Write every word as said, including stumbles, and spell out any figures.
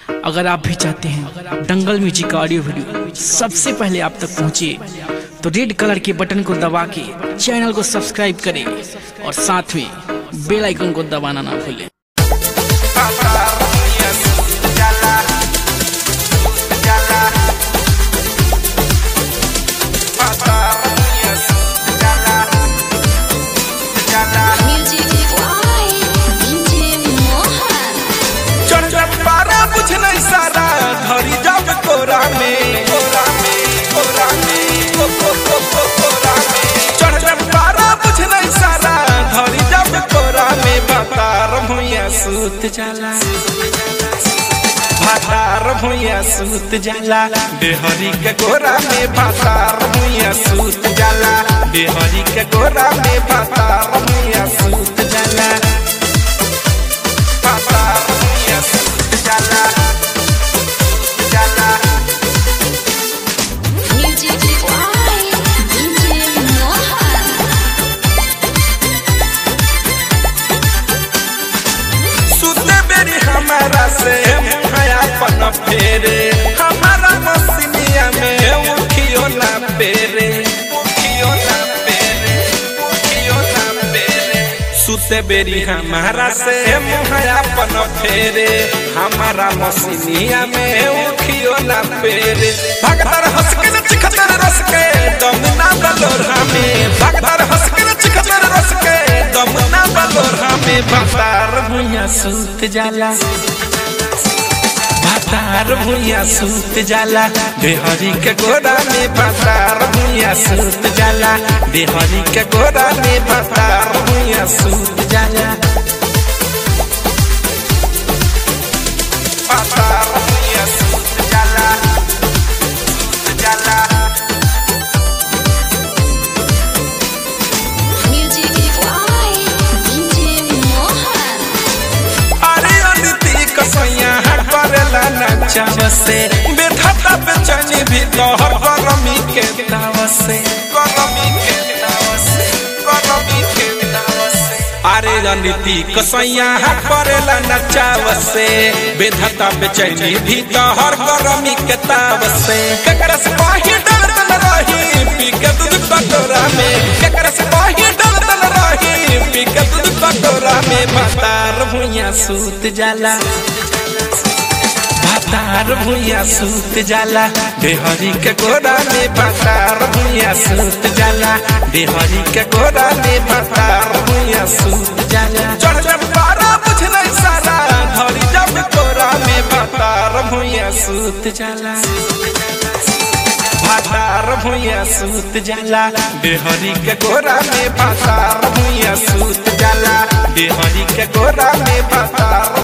अगर आप भी चाहते हैं दंगल म्यूजिक का ऑडियो वीडियो सबसे पहले आप तक पहुंचे तो रेड कलर के बटन को दबा के चैनल को सब्सक्राइब करें और साथ में बेल आइकन को दबाना ना भूलें। सूत जाला भातार भुइया सूत जाला बेहरी के गोरा में भातार भुइया सूत जाला बेहरी के गोरा में भातार भुइया सूत जाला भातार भुइया सूत जाला जाला हमारा से मुहाया पन फेरे हमारा मसीनिया में उठियो ना पेरे उठियो ना पेरे उठियो ना पेरे सुते बेरी हमारा से मुहाया पन फेरे हमारा मसीनिया में उठियो ना पेरे भगतर हंस के चिखतर रस के दम ना बलोर हमें भगतर हंस के चिखतर रस के दम ना बलोर हमें भातार भुइया सूत जाला भातार भुइया सूत जाला बेहरी के गोरा में भातार भुइया सूत जाला बेहरी के गोरा में भातार भुइया सूत जाला भातार भुइया सूत जाला सूत जाला से बेधाता बेचैनी भी तोहर गरमी के ताव से गरमी के ताव से गरमी के ताव से अरे रणनीति कसैया हाथ परेला नचाव से बेधाता बेचैनी भी तोहर गरमी के ताव से केकरा से पाही डरल रही पी के दूध कटोरा में केकरा से पाही डरल रही पी के दूध कटोरा में भातार भुइया सूत जाला भातार भुइया सूत जाला बेहरी के गोरा में भातार भुइया सूत जाला बेहरी के गोरा में भातार भुइया सूत जाला चढ़ जब पारा बुझ नहीं सारा धरी जब गोरा में भातार भुइया सूत जाला भातार भुइया सूत जाला बेहरी के गोरा में भातार भुइया सूत जाला बेहरी के गोरा में भातार